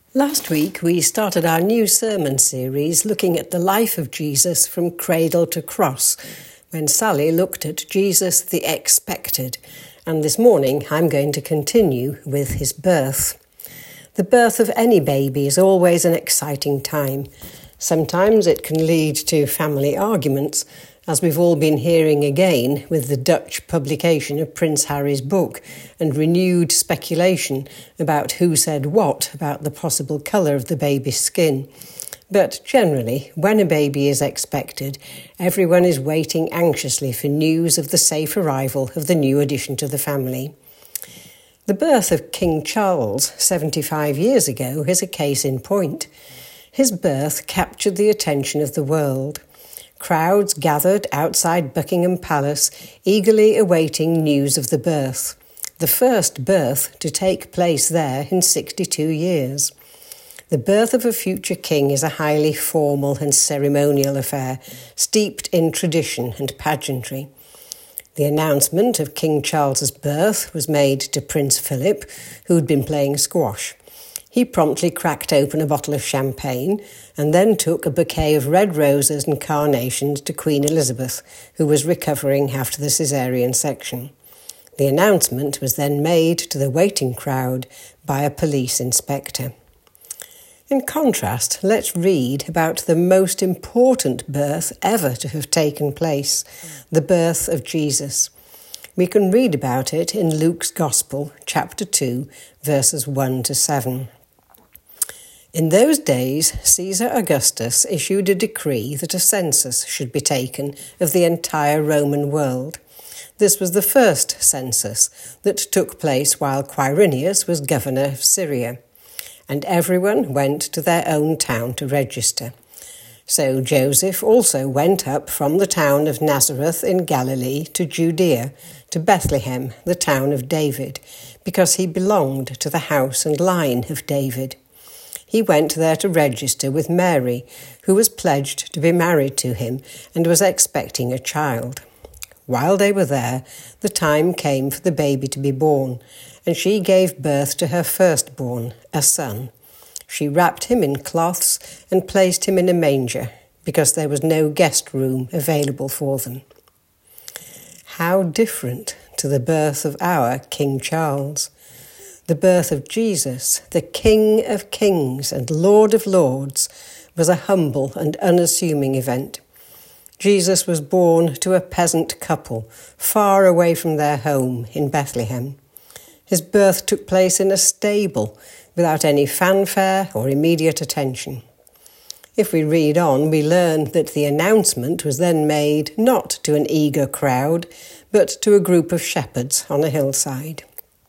Last week we started our new sermon series looking at the life of Jesus from cradle to cross, when Sally looked at Jesus the expected, and this morning I'm going to continue with his birth. The birth of any baby is always an exciting time. Sometimes it can lead to family arguments, as we've all been hearing again with the Dutch publication of Prince Harry's book and renewed speculation about who said what about the possible colour of the baby's skin. But generally, when a baby is expected, everyone is waiting anxiously for news of the safe arrival of the new addition to the family. The birth of King Charles 75 years ago is a case in point. His birth captured the attention of the world. Crowds gathered outside Buckingham Palace, eagerly awaiting news of the birth. The first birth to take place there in 62 years. The birth of a future king is a highly formal and ceremonial affair, steeped in tradition and pageantry. The announcement of King Charles's birth was made to Prince Philip, who had been playing squash. He promptly cracked open a bottle of champagne and then took a bouquet of red roses and carnations to Queen Elizabeth, who was recovering after the caesarean section. The announcement was then made to the waiting crowd by a police inspector. In contrast, let's read about the most important birth ever to have taken place, the birth of Jesus. We can read about it in Luke's Gospel, chapter 2, verses 1 to 7. In those days, Caesar Augustus issued a decree that a census should be taken of the entire Roman world. This was the first census that took place while Quirinius was governor of Syria, and everyone went to their own town to register. So Joseph also went up from the town of Nazareth in Galilee to Judea, to Bethlehem, the town of David, because he belonged to the house and line of David. He went there to register with Mary, who was pledged to be married to him and was expecting a child. While they were there, the time came for the baby to be born, and she gave birth to her firstborn, a son. She wrapped him in cloths and placed him in a manger, because there was no guest room available for them. How different to the birth of our King Charles. The birth of Jesus, the King of Kings and Lord of Lords, was a humble and unassuming event. Jesus was born to a peasant couple far away from their home in Bethlehem. His birth took place in a stable without any fanfare or immediate attention. If we read on, we learn that the announcement was then made not to an eager crowd, but to a group of shepherds on a hillside.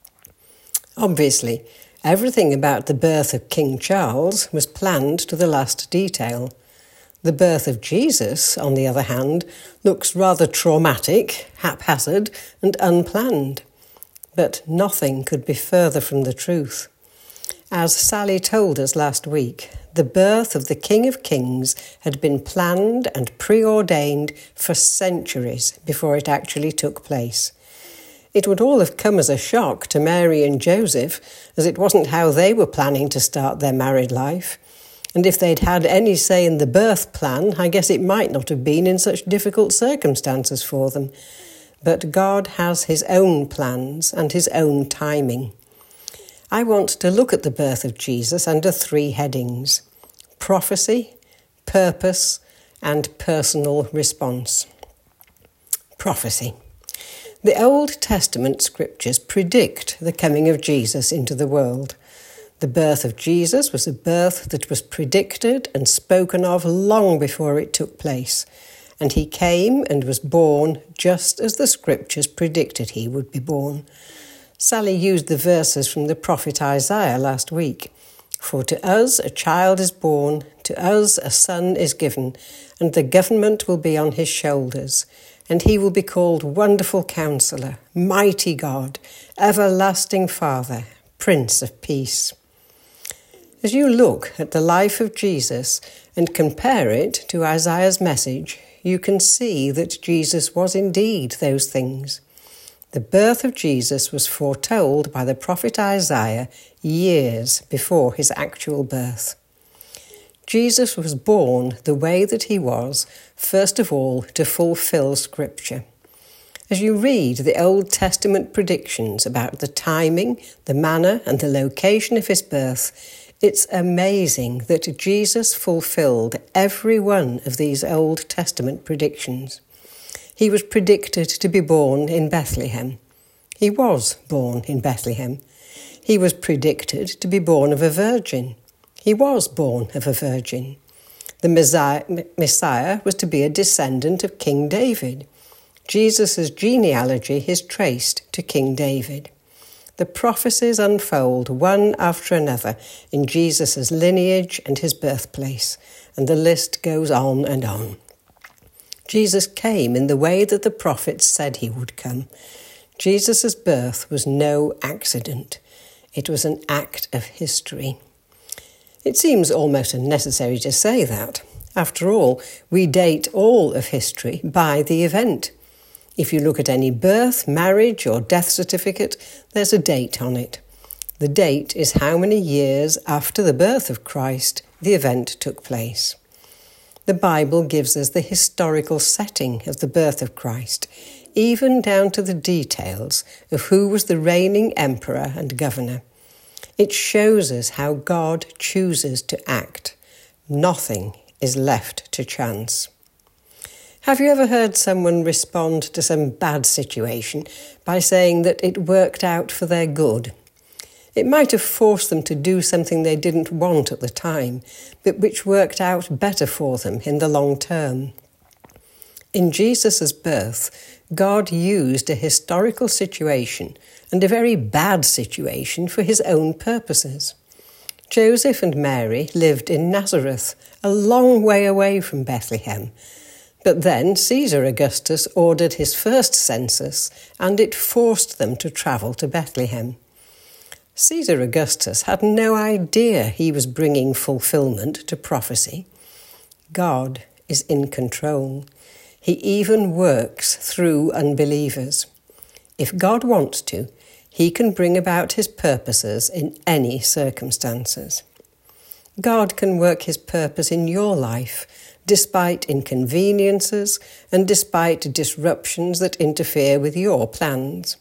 Obviously, everything about the birth of King Charles was planned to the last detail. The birth of Jesus, on the other hand, looks rather traumatic, haphazard, and unplanned. But nothing could be further from the truth. As Sally told us last week, the birth of the King of Kings had been planned and preordained for centuries before it actually took place. It would all have come as a shock to Mary and Joseph, as it wasn't how they were planning to start their married life. And if they'd had any say in the birth plan, I guess it might not have been in such difficult circumstances for them. But God has his own plans and his own timing. I want to look at the birth of Jesus under three headings: prophecy, purpose, and personal response. Prophecy. The Old Testament scriptures predict the coming of Jesus into the world. The birth of Jesus was a birth that was predicted and spoken of long before it took place, and he came and was born just as the scriptures predicted he would be born. Sally used the verses from the prophet Isaiah last week. For to us a child is born, to us a son is given, and the government will be on his shoulders. And he will be called Wonderful Counselor, Mighty God, Everlasting Father, Prince of Peace. As you look at the life of Jesus and compare it to Isaiah's message, you can see that Jesus was indeed those things. The birth of Jesus was foretold by the prophet Isaiah years before his actual birth. Jesus was born the way that he was, first of all, to fulfill Scripture. As you read the Old Testament predictions about the timing, the manner and the location of his birth, it's amazing that Jesus fulfilled every one of these Old Testament predictions. He was predicted to be born in Bethlehem. He was born in Bethlehem. He was predicted to be born of a virgin. He was born of a virgin. The Messiah was to be a descendant of King David. Jesus' genealogy is traced to King David. The prophecies unfold one after another in Jesus' lineage and his birthplace, and the list goes on and on. Jesus came in the way that the prophets said he would come. Jesus' birth was no accident. It was an act of history. It seems almost unnecessary to say that. After all, we date all of history by the event. If you look at any birth, marriage or death certificate, there's a date on it. The date is how many years after the birth of Christ the event took place. The Bible gives us the historical setting of the birth of Christ, even down to the details of who was the reigning emperor and governor. It shows us how God chooses to act. Nothing is left to chance. Have you ever heard someone respond to some bad situation by saying that it worked out for their good? It might have forced them to do something they didn't want at the time, but which worked out better for them in the long term. In Jesus' birth, God used a historical situation and a very bad situation for his own purposes. Joseph and Mary lived in Nazareth, a long way away from Bethlehem. But then Caesar Augustus ordered his first census, and it forced them to travel to Bethlehem. Caesar Augustus had no idea he was bringing fulfillment to prophecy. God is in control. He even works through unbelievers. If God wants to, he can bring about his purposes in any circumstances. God can work his purpose in your life, despite inconveniences and despite disruptions that interfere with your plans.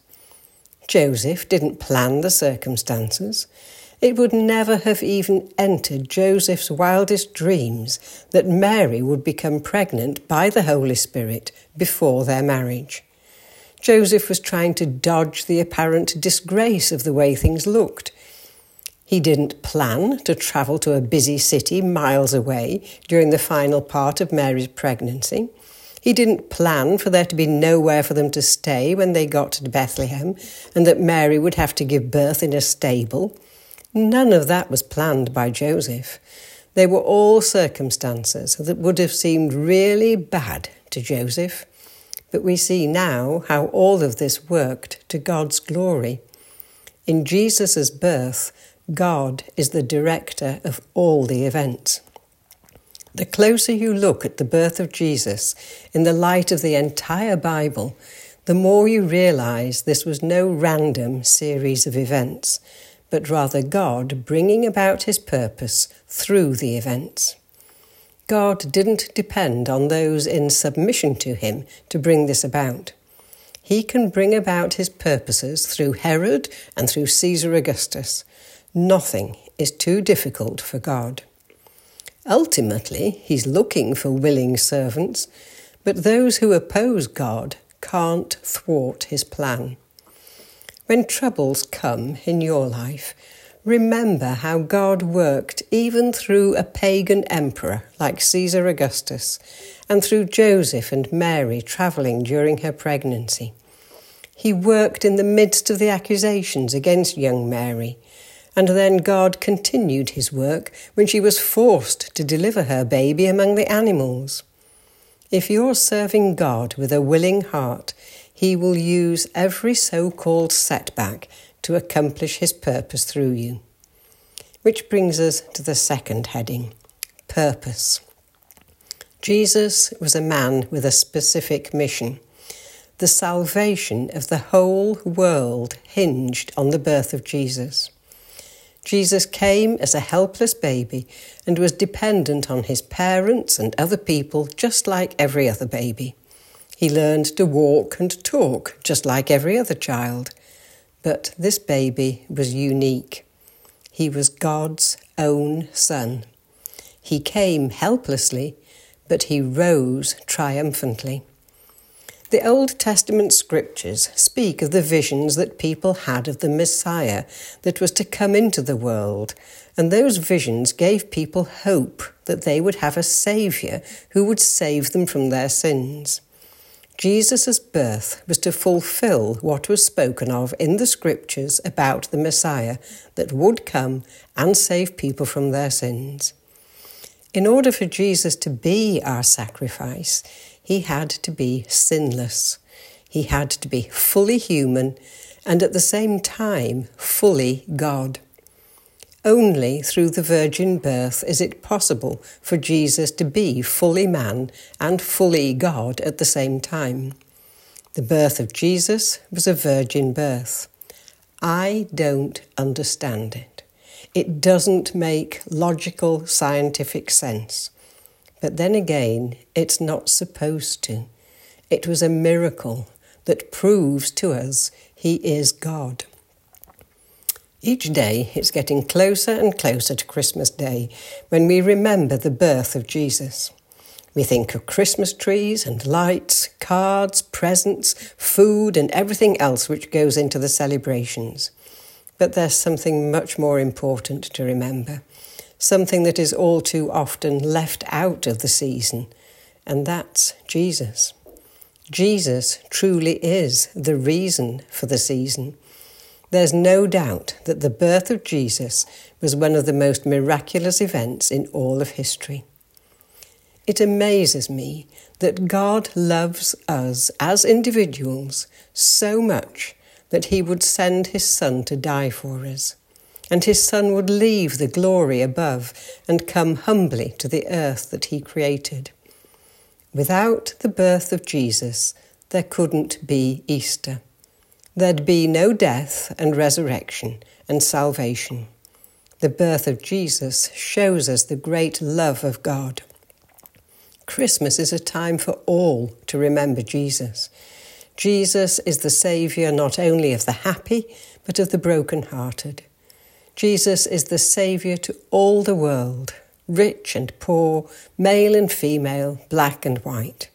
Joseph didn't plan the circumstances. It would never have even entered Joseph's wildest dreams that Mary would become pregnant by the Holy Spirit before their marriage. Joseph was trying to dodge the apparent disgrace of the way things looked. He didn't plan to travel to a busy city miles away during the final part of Mary's pregnancy. He didn't plan for there to be nowhere for them to stay when they got to Bethlehem, and that Mary would have to give birth in a stable. None of that was planned by Joseph. They were all circumstances that would have seemed really bad to Joseph. But we see now how all of this worked to God's glory. In Jesus' birth, God is the director of all the events. The closer you look at the birth of Jesus in the light of the entire Bible, the more you realize this was no random series of events, but rather God bringing about his purpose through the events. God didn't depend on those in submission to him to bring this about. He can bring about his purposes through Herod and through Caesar Augustus. Nothing is too difficult for God. Ultimately, he's looking for willing servants, but those who oppose God can't thwart his plan. When troubles come in your life, remember how God worked even through a pagan emperor like Caesar Augustus and through Joseph and Mary travelling during her pregnancy. He worked in the midst of the accusations against young Mary, and then God continued his work when she was forced to deliver her baby among the animals. If you're serving God with a willing heart, he will use every so-called setback to accomplish his purpose through you. Which brings us to the second heading, purpose. Jesus was a man with a specific mission. the salvation of the whole world hinged on the birth of Jesus. Jesus came as a helpless baby and was dependent on his parents and other people just like every other baby. He learned to walk and talk just like every other child. But this baby was unique. He was God's own son. He came helplessly, but he rose triumphantly. The Old Testament scriptures speak of the visions that people had of the Messiah that was to come into the world, and those visions gave people hope that they would have a Saviour who would save them from their sins. Jesus' birth was to fulfill what was spoken of in the scriptures about the Messiah that would come and save people from their sins. In order for Jesus to be our sacrifice, he had to be sinless. He had to be fully human and at the same time fully God. Only through the virgin birth is it possible for Jesus to be fully man and fully God at the same time. The birth of Jesus was a virgin birth. I don't understand it. It doesn't make logical, scientific sense. But then again, it's not supposed to. It was a miracle that proves to us he is God. Each day it's getting closer and closer to Christmas Day when we remember the birth of Jesus. We think of Christmas trees and lights, cards, presents, food and everything else which goes into the celebrations. But there's something much more important to remember. Something that is all too often left out of the season, and that's Jesus. Jesus truly is the reason for the season. There's no doubt that the birth of Jesus was one of the most miraculous events in all of history. It amazes me that God loves us as individuals so much that he would send his Son to die for us. And his Son would leave the glory above and come humbly to the earth that he created. Without the birth of Jesus, there couldn't be Easter. There'd be no death and resurrection and salvation. The birth of Jesus shows us the great love of God. Christmas is a time for all to remember Jesus. Jesus is the Saviour not only of the happy, but of the broken-hearted. Jesus is the Saviour to all the world, rich and poor, male and female, black and white.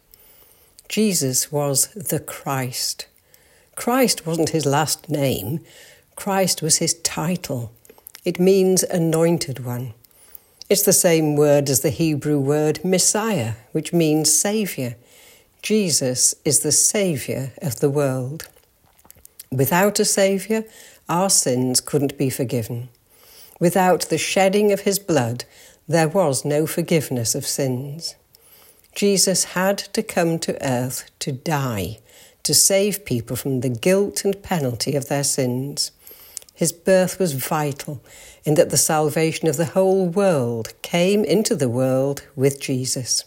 Jesus was the Christ. Christ wasn't his last name. Christ was his title. It means anointed one. It's the same word as the Hebrew word Messiah, which means Saviour. Jesus is the Saviour of the world. Without a Saviour, our sins couldn't be forgiven. Without the shedding of his blood, there was no forgiveness of sins. Jesus had to come to earth to die, to save people from the guilt and penalty of their sins. His birth was vital in that the salvation of the whole world came into the world with Jesus.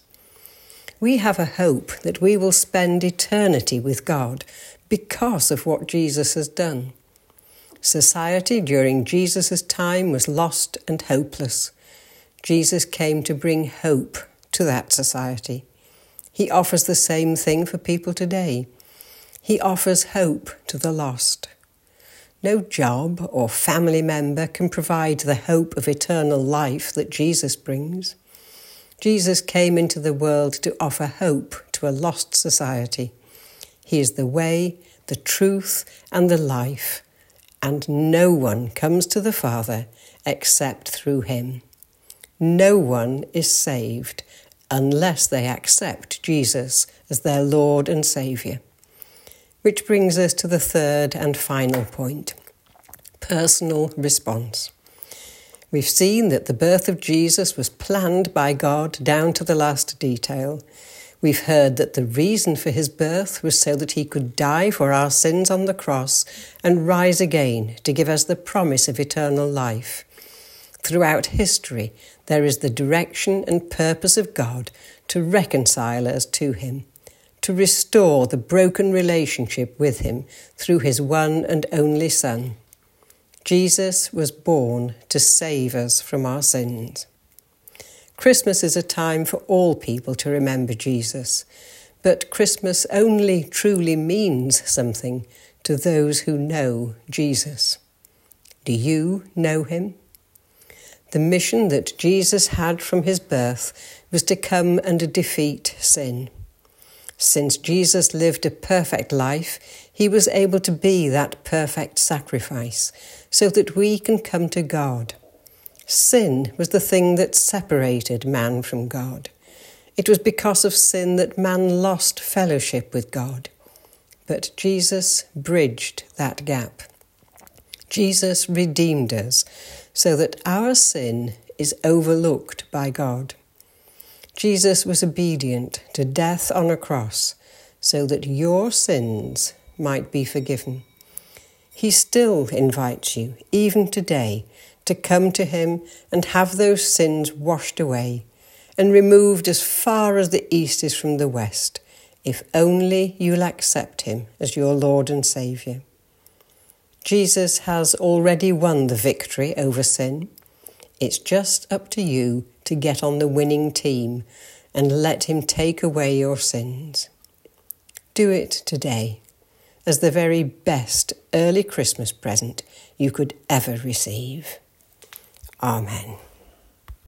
We have a hope that we will spend eternity with God because of what Jesus has done. Society during Jesus' time was lost and hopeless. Jesus came to bring hope to that society. He offers the same thing for people today. He offers hope to the lost. No job or family member can provide the hope of eternal life that Jesus brings. Jesus came into the world to offer hope to a lost society. He is the way, the truth, and the life, and no one comes to the Father except through him. No one is saved unless they accept Jesus as their Lord and Saviour. Which brings us to the third and final point, personal response. We've seen that the birth of Jesus was planned by God down to the last detail. We've heard that the reason for his birth was so that he could die for our sins on the cross and rise again to give us the promise of eternal life. Throughout history, there is the direction and purpose of God to reconcile us to him, to restore the broken relationship with him through his one and only Son. Jesus was born to save us from our sins. Christmas is a time for all people to remember Jesus, but Christmas only truly means something to those who know Jesus. Do you know him? The mission that Jesus had from his birth was to come and defeat sin. Since Jesus lived a perfect life, he was able to be that perfect sacrifice so that we can come to God. Sin was the thing that separated man from God. It was because of sin that man lost fellowship with God. But Jesus bridged that gap. Jesus redeemed us so that our sin is overlooked by God. Jesus was obedient to death on a cross so that your sins might be forgiven. He still invites you, even today, to come to him and have those sins washed away and removed as far as the east is from the west, if only you'll accept him as your Lord and Saviour. Jesus has already won the victory over sin. It's just up to you to get on the winning team and let him take away your sins. Do it today as the very best early Christmas present you could ever receive. Amen.